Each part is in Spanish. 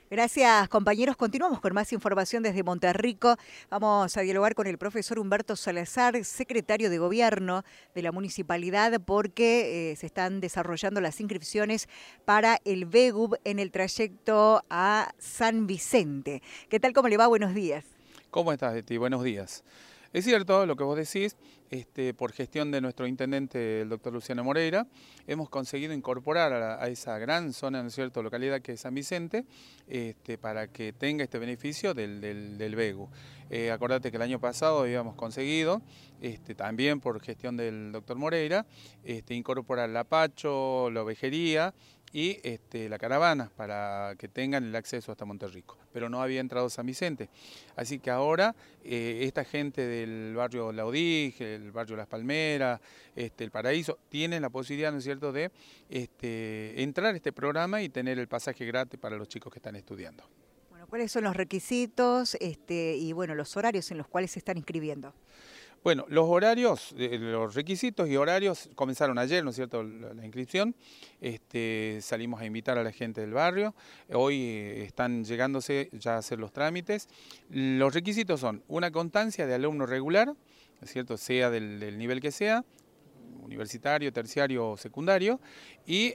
Gracias, compañeros. Continuamos con más información desde Monterrico. Vamos a dialogar con el profesor Humberto Salazar, secretario de Gobierno de la municipalidad, porque se están desarrollando las inscripciones para el VEGUB en el trayecto a San Vicente. ¿Qué tal? ¿Cómo le va? Buenos días. ¿Cómo estás, Betty? Buenos días. Es cierto lo que vos decís, por gestión de nuestro intendente, el doctor Luciano Moreira, hemos conseguido incorporar a esa gran zona, ¿no es cierto?, localidad que es San Vicente, para que tenga este beneficio del VEGU. Acordate que el año pasado habíamos conseguido, también por gestión del doctor Moreira, incorporar la Pacho, la ovejería y la caravana para que tengan el acceso hasta Monterrico, pero no había entrado San Vicente. Así que ahora esta gente del barrio Laudig, el barrio Las Palmeras, el Paraíso, tienen la posibilidad, ¿no es cierto?, de entrar a este programa y tener el pasaje gratis para los chicos que están estudiando. Bueno, ¿cuáles son los requisitos y bueno, los horarios en los cuales se están inscribiendo? Bueno, los horarios, los requisitos y horarios comenzaron ayer, ¿no es cierto?, la inscripción. Salimos a invitar a la gente del barrio. Hoy están llegándose ya a hacer los trámites. Los requisitos son una constancia de alumno regular, ¿no es cierto?, sea del nivel que sea, universitario, terciario o secundario, y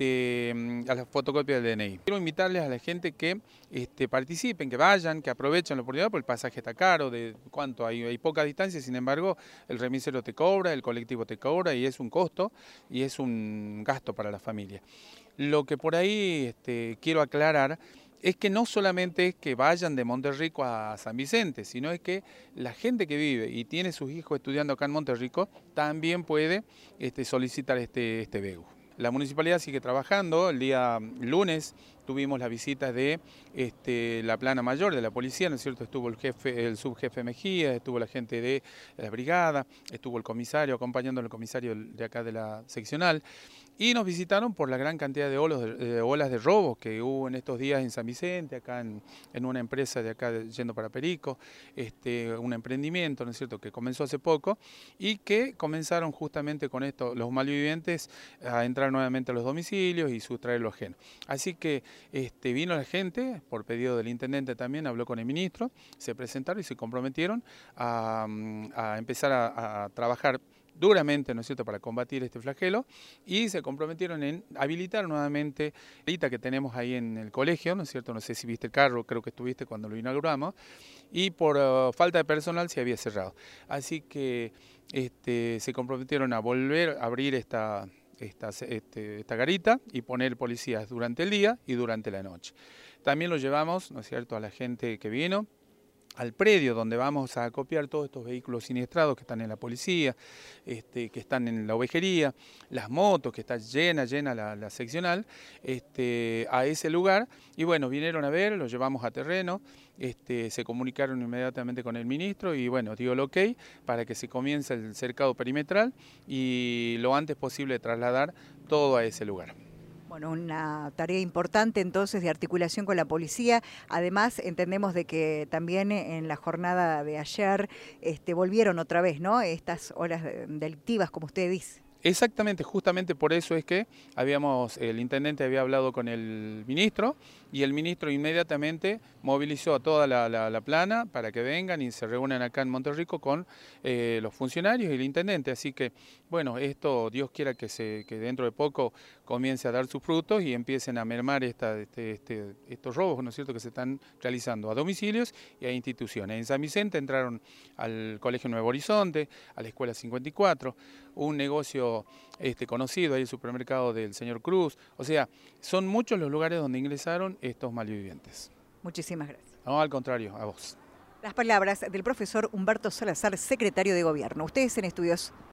a la fotocopia del DNI. Quiero invitarles a la gente que participen, que vayan, que aprovechen la oportunidad, porque el pasaje está caro, de cuánto hay poca distancia, sin embargo, el remisero te cobra, el colectivo te cobra, y es un costo, y es un gasto para la familia. Lo que por ahí quiero aclarar es que no solamente es que vayan de Monterrico a San Vicente, sino es que la gente que vive y tiene sus hijos estudiando acá en Monterrico también puede solicitar este VEGU. La municipalidad sigue trabajando. El día lunes tuvimos la visita de la plana mayor de la policía, ¿no es cierto? Estuvo el subjefe Mejía, estuvo la gente de la brigada, estuvo el comisario, acompañando al comisario de acá de la seccional, y nos visitaron por la gran cantidad de olas de robos que hubo en estos días en San Vicente, acá en una empresa de acá yendo para Perico, un emprendimiento, ¿no es cierto?, que comenzó hace poco y que comenzaron justamente con esto, los malvivientes, a entrar nuevamente a los domicilios y sustraer lo ajeno. Así que vino la gente, por pedido del intendente también, habló con el ministro, se presentaron y se comprometieron a empezar a trabajar duramente, ¿no es cierto?, para combatir este flagelo, y se comprometieron en habilitar nuevamente la grita que tenemos ahí en el colegio, ¿no es cierto?, no sé si viste el carro, creo que estuviste cuando lo inauguramos, y por falta de personal se había cerrado. Así que se comprometieron a volver a abrir esta garita y poner policías durante el día y durante la noche. También lo llevamos, ¿no es cierto?, a la gente que vino al predio donde vamos a acopiar todos estos vehículos siniestrados que están en la policía, que están en la ovejería, las motos, que está llena la seccional, a ese lugar. Y bueno, vinieron a ver, los llevamos a terreno, se comunicaron inmediatamente con el ministro y bueno, dio el ok para que se comience el cercado perimetral y lo antes posible trasladar todo a ese lugar. Bueno, una tarea importante entonces de articulación con la policía. Además, entendemos de que también en la jornada de ayer volvieron otra vez, ¿no?, estas olas delictivas, como usted dice. Exactamente, justamente por eso es que el intendente había hablado con el ministro y el ministro inmediatamente movilizó a toda la plana para que vengan y se reúnan acá en Monterrico con los funcionarios y el intendente. Así que, bueno, esto Dios quiera que dentro de poco comience a dar sus frutos y empiecen a mermar estos robos, ¿no es cierto?, que se están realizando a domicilios y a instituciones. En San Vicente entraron al Colegio Nuevo Horizonte, a la Escuela 54, un negocio conocido, ahí el supermercado del señor Cruz. O sea, son muchos los lugares donde ingresaron estos malvivientes. Muchísimas gracias. No, al contrario, a vos. Las palabras del profesor Humberto Salazar, secretario de Gobierno. Ustedes en Estudios